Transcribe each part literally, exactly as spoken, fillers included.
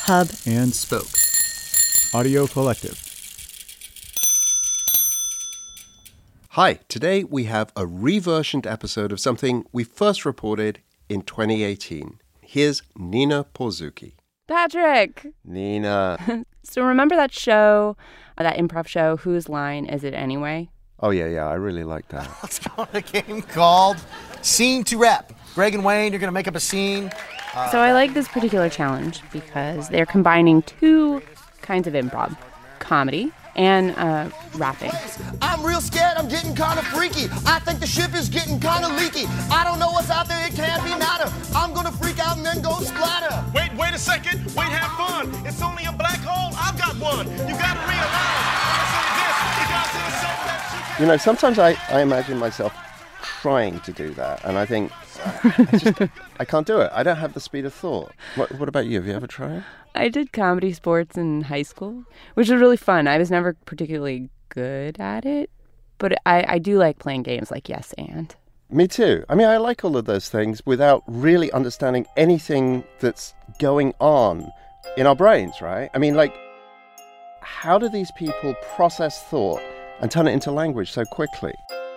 Hub, and Spoke. Audio Collective. Hi, today we have a reversioned episode of something we first reported in twenty eighteen. Here's Nina Porzucki. Patrick! Nina. So remember that show, that improv show, Whose Line Is It Anyway? Oh, yeah, yeah, I really like that. Let's go on a game called Scene to Rep. Greg and Wayne, you're going to make up a scene. Uh, so I like this particular challenge because they're combining two kinds of improv, comedy and uh, rapping. I'm real scared, I'm getting kind of freaky. I think the ship is getting kind of leaky. I don't know what's out there, it can't be nada. I'm gonna freak out and then go splatter. Wait, wait a second, wait, have fun. It's only a black hole, I've got one. You gotta realize, this, you got to accept that You know, sometimes I, I imagine myself trying to do that, and I think, I, just, I can't do it. I don't have the speed of thought. What, what about you? Have you ever tried? I did comedy sports in high school, which was really fun. I was never particularly good at it, but I, I do like playing games like Yes and. Me too. I mean, I like all of those things without really understanding anything that's going on in our brains, right? I mean, like, how do these people process thought and turn it into language so quickly?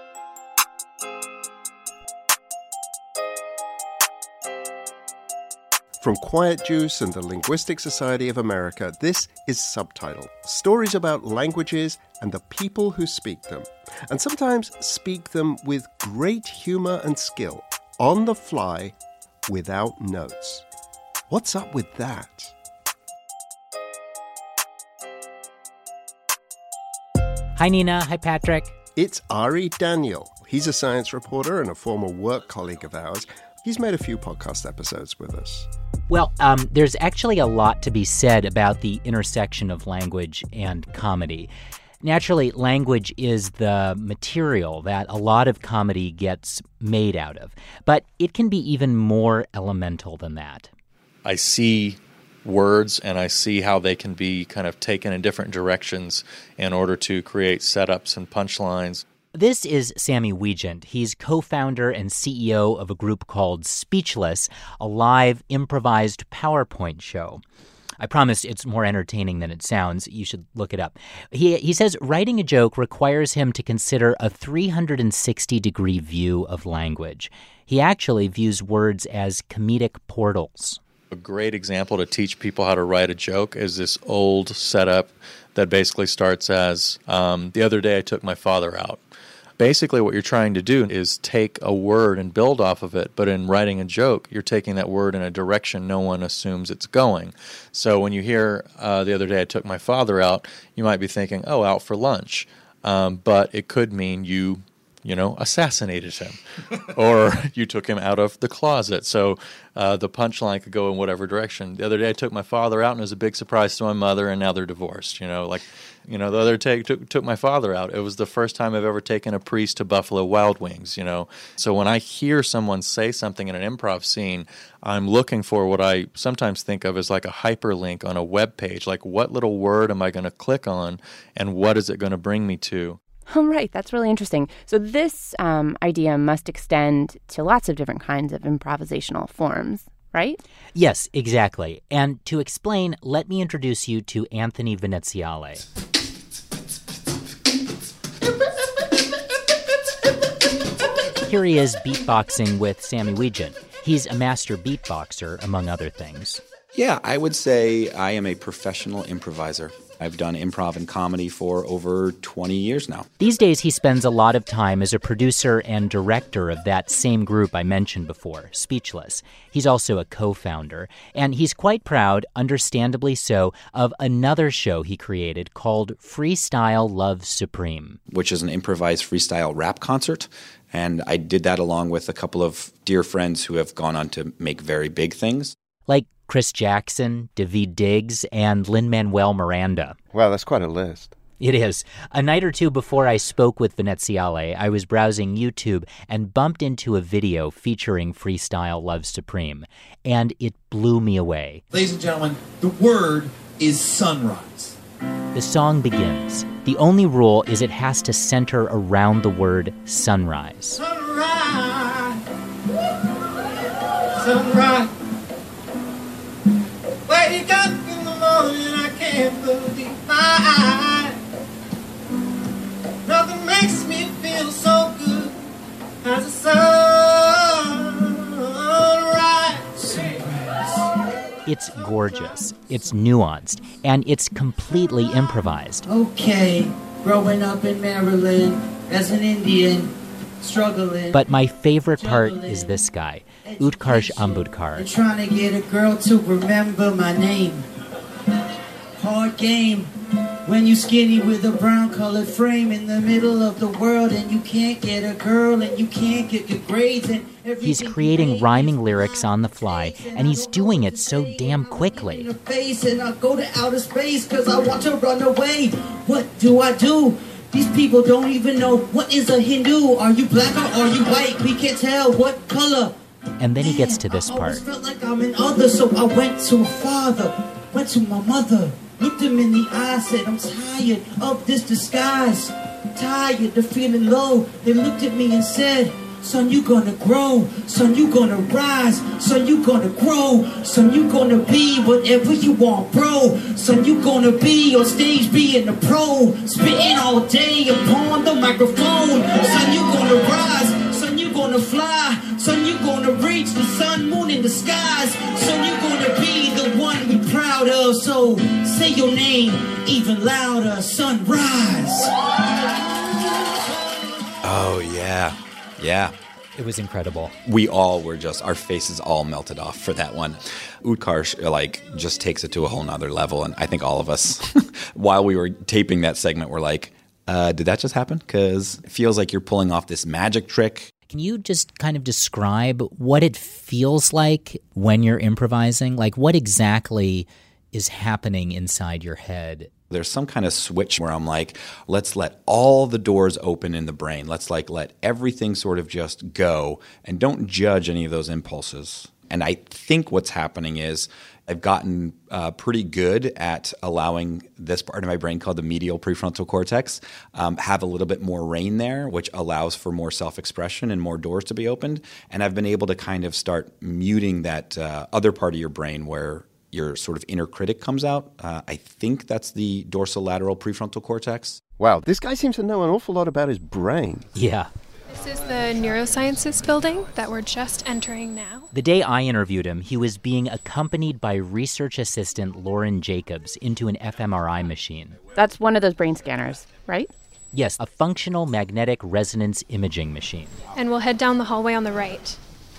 From Quiet Juice and the Linguistic Society of America, this is Subtitle. Stories about languages and the people who speak them. And sometimes speak them with great humor and skill, on the fly, without notes. What's up with that? Hi, Nina. Hi, Patrick. It's Ari Daniel. He's a science reporter and a former work colleague of ours. He's made a few podcast episodes with us. Well, um, there's actually a lot to be said about the intersection of language and comedy. Naturally, language is the material that a lot of comedy gets made out of, but it can be even more elemental than that. I see words and I see how they can be kind of taken in different directions in order to create setups and punchlines. This is Sammy Wiegand. He's co-founder and C E O of a group called Speechless, a live improvised PowerPoint show. I promise it's more entertaining than it sounds. You should look it up. He he says writing a joke requires him to consider a three hundred sixty degree view of language. He actually views words as comedic portals. A great example to teach people how to write a joke is this old setup that basically starts as, um, the other day I took my father out. Basically, what you're trying to do is take a word and build off of it, but in writing a joke, you're taking that word in a direction no one assumes it's going. So when you hear, uh, the other day I took my father out, you might be thinking, oh, out for lunch. Um, but it could mean you, you know, assassinated him, or you took him out of the closet. So uh, the punchline could go in whatever direction. The other day I took my father out, and it was a big surprise to my mother, and now they're divorced, you know, like... You know, the other day took, took my father out. It was the first time I've ever taken a priest to Buffalo Wild Wings, you know. So when I hear someone say something in an improv scene, I'm looking for what I sometimes think of as like a hyperlink on a web page. Like, what little word am I going to click on, and what is it going to bring me to? Oh, right. That's really interesting. So this um, idea must extend to lots of different kinds of improvisational forms, right? Yes, exactly. And to explain, let me introduce you to Anthony Veneziale. Here he is beatboxing with Sammy Wiegand. He's a master beatboxer, among other things. Yeah, I would say I am a professional improviser. I've done improv and comedy for over twenty years now. These days, he spends a lot of time as a producer and director of that same group I mentioned before, Speechless. He's also a co-founder, and he's quite proud, understandably so, of another show he created called Freestyle Love Supreme, which is an improvised freestyle rap concert. And I did that along with a couple of dear friends who have gone on to make very big things. Like Chris Jackson, Daveed Diggs, and Lin-Manuel Miranda. Wow, that's quite a list. It is. A night or two before I spoke with Veneziale, I was browsing YouTube and bumped into a video featuring Freestyle Love Supreme, and it blew me away. Ladies and gentlemen, the word is sunrise. The song begins. The only rule is it has to center around the word sunrise. Sunrise. Sunrise. Wake up in the morning I can't believe my eyes. Nothing makes me feel so good as a sunrise. It's gorgeous, it's nuanced, and it's completely improvised. Okay, growing up in Maryland as an Indian, struggling. But my favorite part is this guy, Utkarsh Ambudkar. And trying to get a girl to remember my name. Hard game when you skinny with a brown colored frame in the middle of the world, and you can't get a girl and you can't get good grades. And he's creating rhyming lyrics on the fly, and he's doing it so damn quickly. And I go to outer space because I want to run away. What do I do? These people don't even know what is a Hindu. Are you black or are you white? We can't tell what color. And then he gets to this part. I always felt like I'm an other, so I went to a father, went to my mother, looked him in the eye, said, I'm tired of this disguise, tired of feeling low. They looked at me and said, son, you gonna grow, son, you gonna rise, son, you gonna grow, son, you gonna be whatever you want, bro, son, you gonna be on stage being a pro, spitting all day upon the microphone, son, you gonna rise, son, you gonna fly, son, you gonna reach the sun, moon, in the skies, son, you gonna be the one we proud of, so say your name even louder, sunrise. Oh, yeah. Yeah. It was incredible. We all were just, our faces all melted off for that one. Utkarsh, like, just takes it to a whole nother level. And I think all of us, while we were taping that segment, were like, uh, did that just happen? Because it feels like you're pulling off this magic trick. Can you just kind of describe what it feels like when you're improvising? Like, what exactly is happening inside your head? There's some kind of switch where I'm like, let's let all the doors open in the brain. Let's like let everything sort of just go and don't judge any of those impulses. And I think what's happening is I've gotten uh, pretty good at allowing this part of my brain called the medial prefrontal cortex um, have a little bit more reign there, which allows for more self-expression and more doors to be opened. And I've been able to kind of start muting that uh, other part of your brain where your sort of inner critic comes out. Uh, I think that's the dorsolateral prefrontal cortex. Wow, this guy seems to know an awful lot about his brain. Yeah. This is the neurosciences building that we're just entering now. The day I interviewed him, he was being accompanied by research assistant Lauren Jacobs into an fMRI machine. That's one of those brain scanners, right? Yes, a functional magnetic resonance imaging machine. And we'll head down the hallway on the right.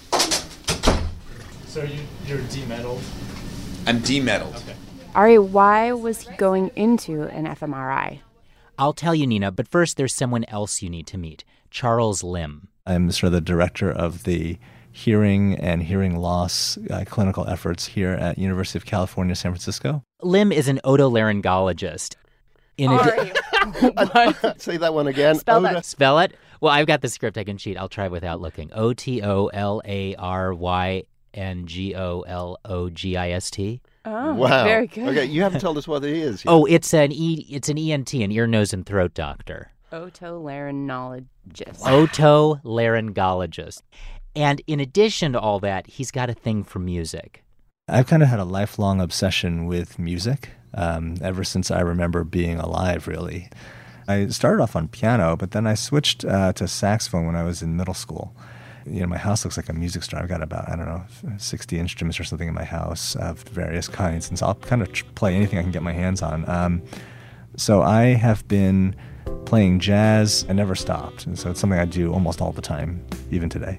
So you, you're demetalled? I'm demetalled. Okay. Ari, why was he going into an fMRI? I'll tell you, Nina, but first there's someone else you need to meet, Charles Lim. I'm sort of the director of the hearing and hearing loss uh, clinical efforts here at University of California, San Francisco. Lim is an otolaryngologist. In Ari. What? Say that one again. Spell Oda. that. Spell it? Well, I've got the script I can cheat. I'll try without looking. O T O L A R Y N G O L O G I S T. Oh, wow. Very good. Okay, you haven't told us what it is yet. Oh, it's an E. It's an E N T, an ear, nose, and throat doctor. Otolaryngologist. Otolaryngologist. And in addition to all that, he's got a thing for music. I've kind of had a lifelong obsession with music um, ever since I remember being alive, really. I started off on piano, but then I switched uh, to saxophone when I was in middle school. You know, my house looks like a music store. I've got about, I don't know, sixty instruments or something in my house of various kinds. And so I'll kind of play anything I can get my hands on. Um, so I have been playing jazz. I never stopped. And so it's something I do almost all the time, even today.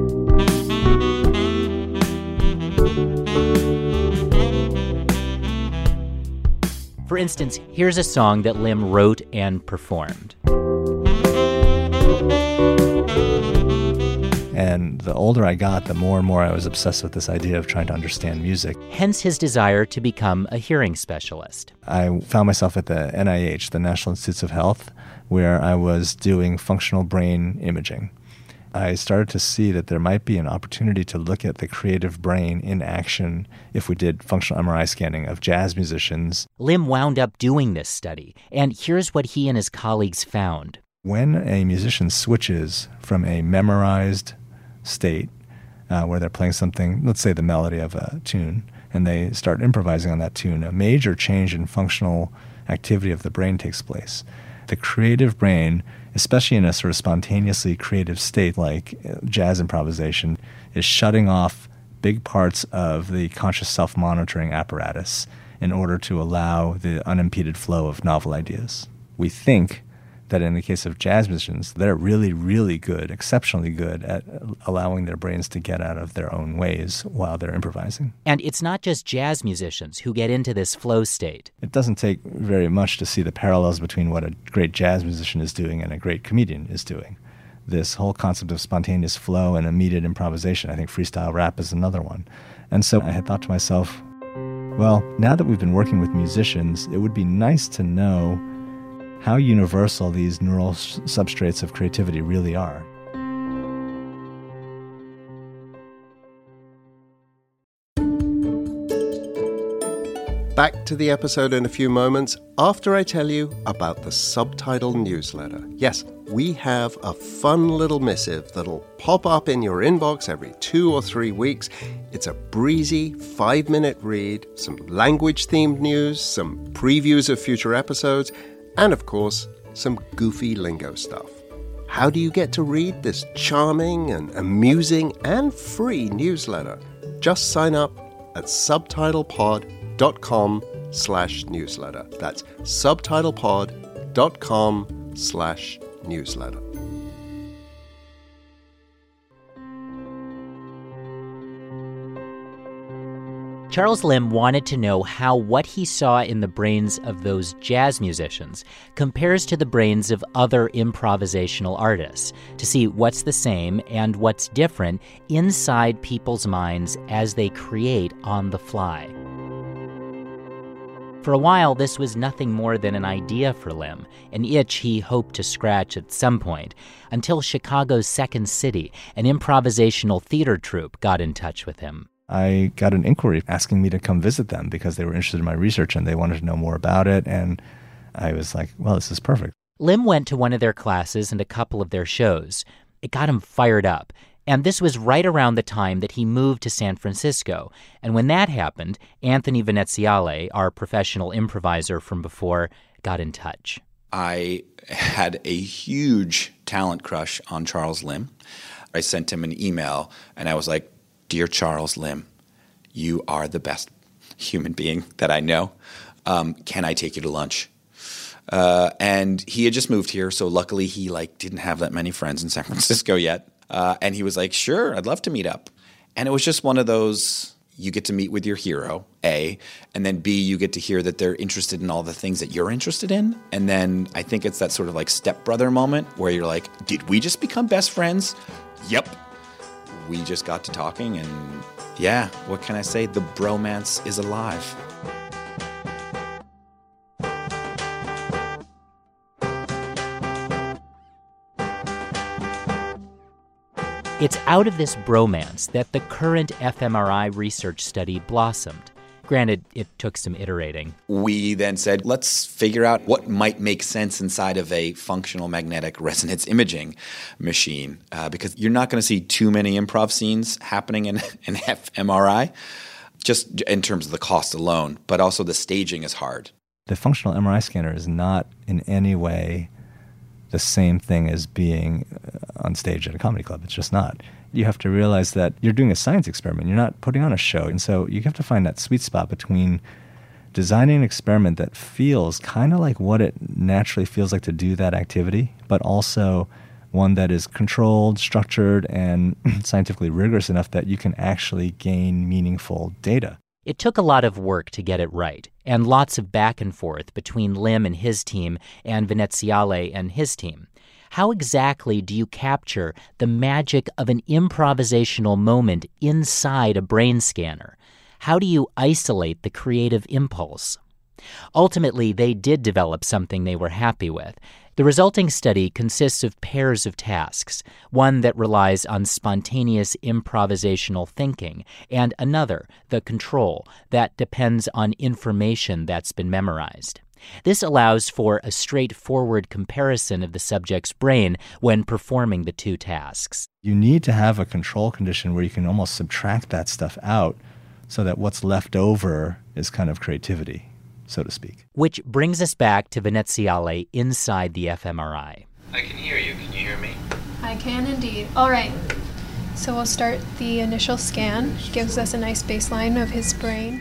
For instance, here's a song that Lim wrote and performed. And the older I got, the more and more I was obsessed with this idea of trying to understand music. Hence his desire to become a hearing specialist. I found myself at the N I H, the National Institutes of Health, where I was doing functional brain imaging. I started to see that there might be an opportunity to look at the creative brain in action if we did functional M R I scanning of jazz musicians. Lim wound up doing this study, and here's what he and his colleagues found. When a musician switches from a memorized state uh, where they're playing something, let's say the melody of a tune, and they start improvising on that tune, a major change in functional activity of the brain takes place. The creative brain, especially in a sort of spontaneously creative state like jazz improvisation, is shutting off big parts of the conscious self-monitoring apparatus in order to allow the unimpeded flow of novel ideas. We think that in the case of jazz musicians, they're really, really good, exceptionally good at allowing their brains to get out of their own ways while they're improvising. And it's not just jazz musicians who get into this flow state. It doesn't take very much to see the parallels between what a great jazz musician is doing and a great comedian is doing. This whole concept of spontaneous flow and immediate improvisation, I think freestyle rap is another one. And so I had thought to myself, well, now that we've been working with musicians, it would be nice to know how universal these neural s- substrates of creativity really are. Back to the episode in a few moments after I tell you about the Subtitle newsletter. Yes, we have a fun little missive that'll pop up in your inbox every two or three weeks. It's a breezy five-minute read, some language-themed news, some previews of future episodes, and, of course, some goofy lingo stuff. How do you get to read this charming and amusing and free newsletter? Just sign up at subtitlepod.com slash newsletter. That's subtitlepod.com slash newsletter. Charles Limb wanted to know how what he saw in the brains of those jazz musicians compares to the brains of other improvisational artists, to see what's the same and what's different inside people's minds as they create on the fly. For a while, this was nothing more than an idea for Limb, an itch he hoped to scratch at some point, until Chicago's Second City, an improvisational theater troupe, got in touch with him. I got an inquiry asking me to come visit them because they were interested in my research and they wanted to know more about it. And I was like, well, this is perfect. Limb went to one of their classes and a couple of their shows. It got him fired up. And this was right around the time that he moved to San Francisco. And when that happened, Anthony Veneziale, our professional improviser from before, got in touch. I had a huge talent crush on Charles Limb. I sent him an email and I was like, "Dear Charles Limb, you are the best human being that I know. Um, can I take you to lunch?" Uh, and he had just moved here, so luckily he like didn't have that many friends in San Francisco yet. Uh, and he was like, "Sure, I'd love to meet up." And it was just one of those, you get to meet with your hero, A, and then B, you get to hear that they're interested in all the things that you're interested in. And then I think it's that sort of like stepbrother moment where you're like, did we just become best friends? Yep. We just got to talking, and yeah, what can I say? The bromance is alive. It's out of this bromance that the current fMRI research study blossomed. Granted, it took some iterating. We then said, let's figure out what might make sense inside of a functional magnetic resonance imaging machine, uh, because you're not going to see too many improv scenes happening in an fMRI, just in terms of the cost alone, but also the staging is hard. The functional M R I scanner is not in any way the same thing as being on stage at a comedy club. It's just not. You have to realize that you're doing a science experiment. You're not putting on a show. And so you have to find that sweet spot between designing an experiment that feels kind of like what it naturally feels like to do that activity, but also one that is controlled, structured, and scientifically rigorous enough that you can actually gain meaningful data. It took a lot of work to get it right, and lots of back and forth between Limb and his team and Veneziale and his team. How exactly do you capture the magic of an improvisational moment inside a brain scanner? How do you isolate the creative impulse? Ultimately, they did develop something they were happy with. The resulting study consists of pairs of tasks, one that relies on spontaneous improvisational thinking, and another, the control, that depends on information that's been memorized. This allows for a straightforward comparison of the subject's brain when performing the two tasks. You need to have a control condition where you can almost subtract that stuff out so that what's left over is kind of creativity, so to speak. Which brings us back to Veneziale inside the fMRI. I can hear you. Can you hear me? I can indeed. All right. So we'll start the initial scan. Gives us a nice baseline of his brain.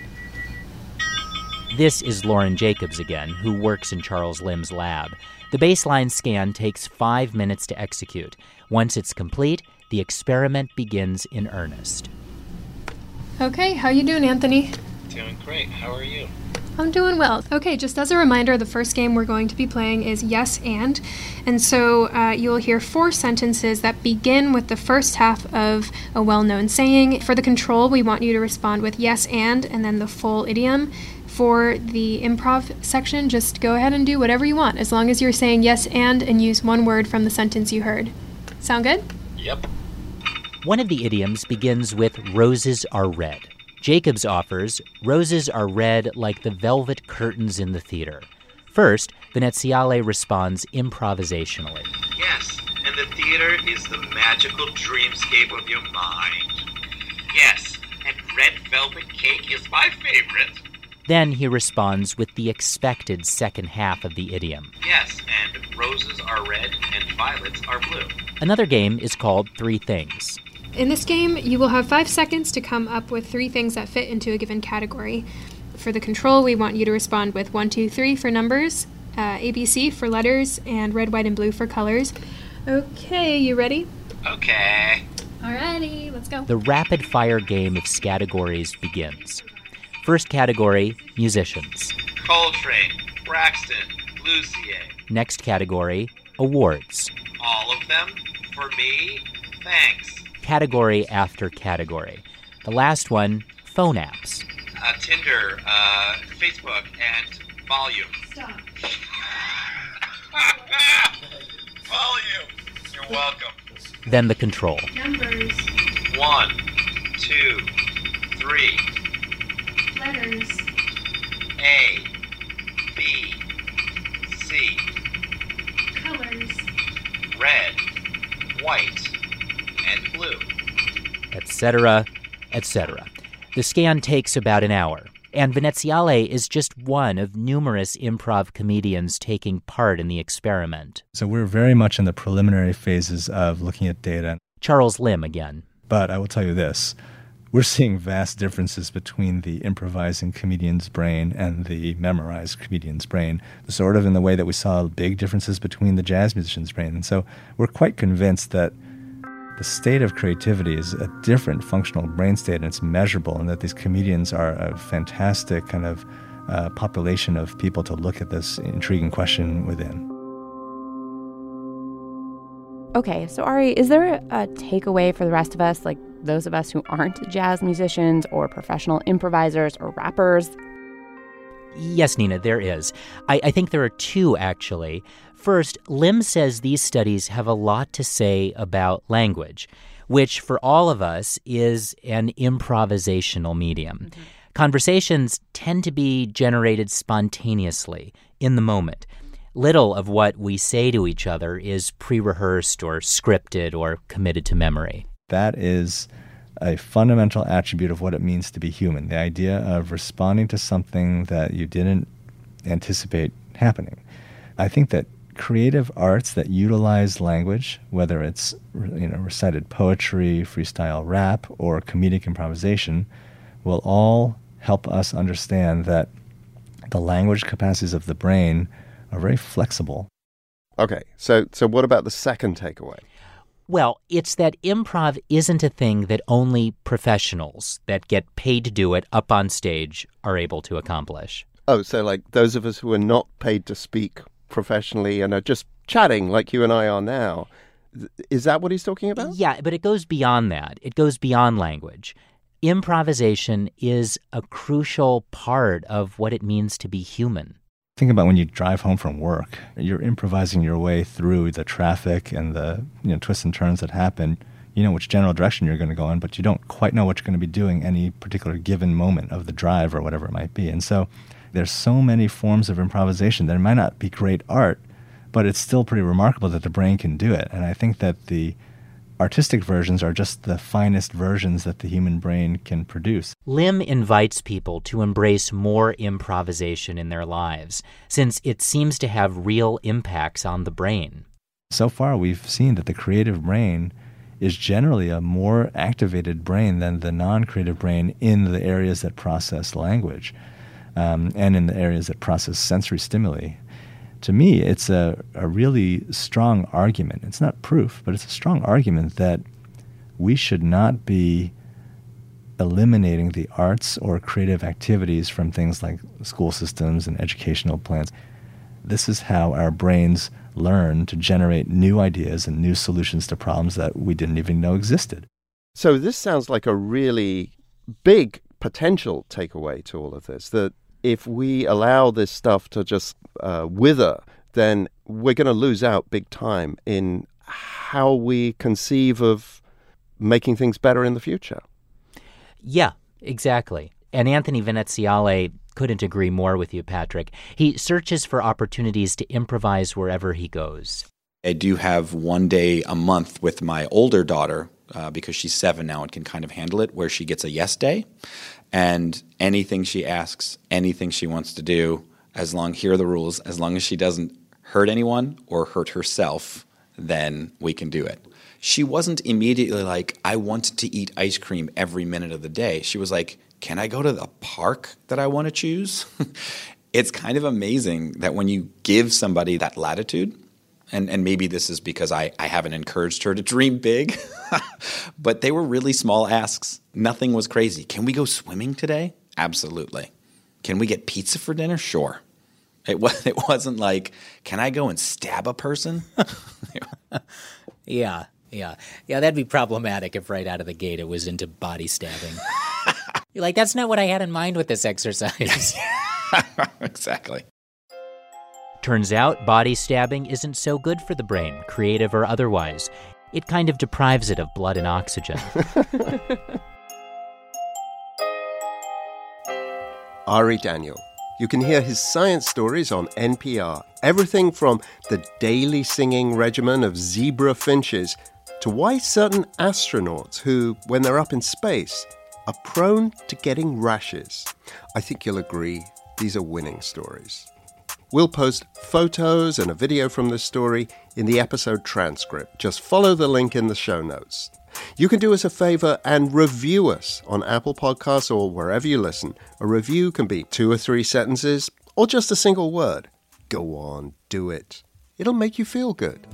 This is Lauren Jacobs again, who works in Charles Lim's lab. The baseline scan takes five minutes to execute. Once it's complete, the experiment begins in earnest. Okay, how you doing, Anthony? Doing great. How are you? I'm doing well. Okay, just as a reminder, the first game we're going to be playing is Yes and. And so uh, you'll hear four sentences that begin with the first half of a well-known saying. For the control, we want you to respond with yes and, and then the full idiom. For the improv section, just go ahead and do whatever you want, as long as you're saying yes and and use one word from the sentence you heard. Sound good? Yep. One of the idioms begins with roses are red. Jacobs offers, roses are red like the velvet curtains in the theater. First, Veneziale responds improvisationally. Yes, and the theater is the magical dreamscape of your mind. Yes, and red velvet cake is my favorite. Then he responds with the expected second half of the idiom. Yes, and roses are red and violets are blue. Another game is called Three Things. In this game, you will have five seconds to come up with three things that fit into a given category. For the control, we want you to respond with one, two, three for numbers, uh, A B C for letters, and red, white, and blue for colors. Okay, you ready? Okay. Alrighty, let's go. The rapid-fire game of categories begins. First category, musicians. Coltrane, Braxton, Lucier. Next category, awards. All of them? For me? Thanks. Category after category. The last one, phone apps. Uh, Tinder, uh, Facebook, and Volume. Stop. Volume. You're welcome. Then the control. Numbers. One, two, three. Letters. A, B, C. Colors. Red, white, and blue. Etc., et cetera. The scan takes about an hour, and Veneziale is just one of numerous improv comedians taking part in the experiment. So we're very much in the preliminary phases of looking at data. Charles Lim again. But I will tell you this. We're seeing vast differences between the improvising comedian's brain and the memorized comedian's brain, sort of in the way that we saw big differences between the jazz musician's brain. And so we're quite convinced that the state of creativity is a different functional brain state, and it's measurable, and that these comedians are a fantastic kind of uh, population of people to look at this intriguing question within. Okay, so Ari, is there a takeaway for the rest of us, like those of us who aren't jazz musicians or professional improvisers or rappers? Yes, Nina, there is. I, I think there are two, actually. First, Lim says these studies have a lot to say about language, which for all of us is an improvisational medium. Mm-hmm. Conversations tend to be generated spontaneously, in the moment. Little of what we say to each other is pre-rehearsed or scripted or committed to memory. That is a fundamental attribute of what it means to be human, the idea of responding to something that you didn't anticipate happening. I think that creative arts that utilize language, whether it's you know recited poetry, freestyle rap, or comedic improvisation, will all help us understand that the language capacities of the brain are very flexible. Okay, so so what about the second takeaway? Well, it's that improv isn't a thing that only professionals that get paid to do it up on stage are able to accomplish. Oh, so like those of us who are not paid to speak professionally and are just chatting like you and I are now. Is that what he's talking about? Yeah, but it goes beyond that. It goes beyond language. Improvisation is a crucial part of what it means to be human. Think about when you drive home from work. You're improvising your way through the traffic and the you know twists and turns that happen. You know which general direction you're going to go in, but you don't quite know what you're going to be doing any particular given moment of the drive or whatever it might be. And so there's so many forms of improvisation that it might not be great art, but it's still pretty remarkable that the brain can do it. And I think that the artistic versions are just the finest versions that the human brain can produce. Lim invites people to embrace more improvisation in their lives, since it seems to have real impacts on the brain. So far, we've seen that the creative brain is generally a more activated brain than the non-creative brain in the areas that process language um, and in the areas that process sensory stimuli. To me, it's a, a really strong argument. It's not proof, but it's a strong argument that we should not be eliminating the arts or creative activities from things like school systems and educational plans. This is how our brains learn to generate new ideas and new solutions to problems that we didn't even know existed. So this sounds like a really big potential takeaway to all of this, that if we allow this stuff to just uh, wither, then we're going to lose out big time in how we conceive of making things better in the future. Yeah, exactly. And Anthony Veneziale couldn't agree more with you, Patrick. He searches for opportunities to improvise wherever he goes. I do have one day a month with my older daughter, uh, because she's seven now and can kind of handle it, where she gets a yes day. And anything she asks, anything she wants to do, as long, here are the rules, as long as she doesn't hurt anyone or hurt herself, then we can do it. She wasn't immediately like, I want to eat ice cream every minute of the day. She was like, can I go to the park that I want to choose? It's kind of amazing that when you give somebody that latitude, and, and maybe this is because I, I haven't encouraged her to dream big, but they were really small asks. Nothing was crazy. Can we go swimming today? Absolutely. Can we get pizza for dinner? Sure. It, was, it wasn't like, can I go and stab a person? Yeah, yeah. Yeah, that'd be problematic if right out of the gate it was into body stabbing. You're like, that's not what I had in mind with this exercise. Exactly. Turns out body stabbing isn't so good for the brain, creative or otherwise. It kind of deprives it of blood and oxygen. Ari Daniel. You can hear his science stories on N P R. Everything from the daily singing regimen of zebra finches to why certain astronauts who, when they're up in space, are prone to getting rashes. I think you'll agree, these are winning stories. We'll post photos and a video from this story in the episode transcript. Just follow the link in the show notes. You can do us a favor and review us on Apple Podcasts or wherever you listen. A review can be two or three sentences or just a single word. Go on, do it. It'll make you feel good.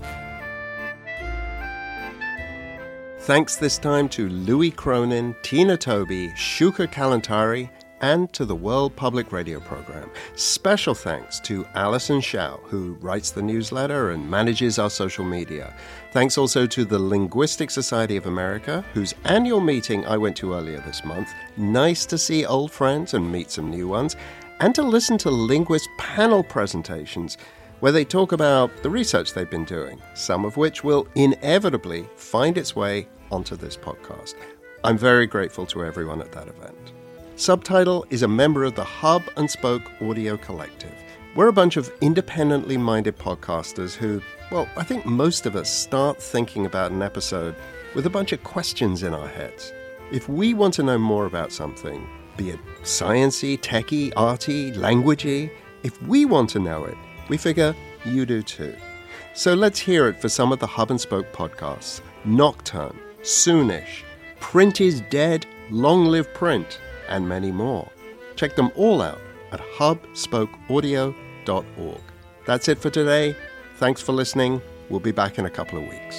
Thanks this time to Louis Cronin, Tina Tobey, Shuka Kalantari, and to the World Public Radio Program. Special thanks to Alison Shao, who writes the newsletter and manages our social media. Thanks also to the Linguistic Society of America, whose annual meeting I went to earlier this month. Nice to see old friends and meet some new ones. And to listen to linguist panel presentations, where they talk about the research they've been doing, some of which will inevitably find its way onto this podcast. I'm very grateful to everyone at that event. Subtitle is a member of the Hub and Spoke Audio Collective. We're a bunch of independently minded podcasters who, well, I think most of us start thinking about an episode with a bunch of questions in our heads. If we want to know more about something, be it sciencey, techie, arty, languagey, if we want to know it, we figure you do too. So let's hear it for some of the Hub and Spoke podcasts. Nocturne, Soonish, Print is Dead, Long Live Print, and many more. Check them all out at hub spoke audio dot org. That's it for today. Thanks for listening. We'll be back in a couple of weeks.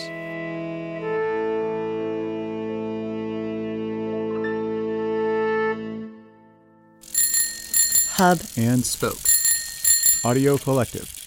Hub and Spoke Audio Collective.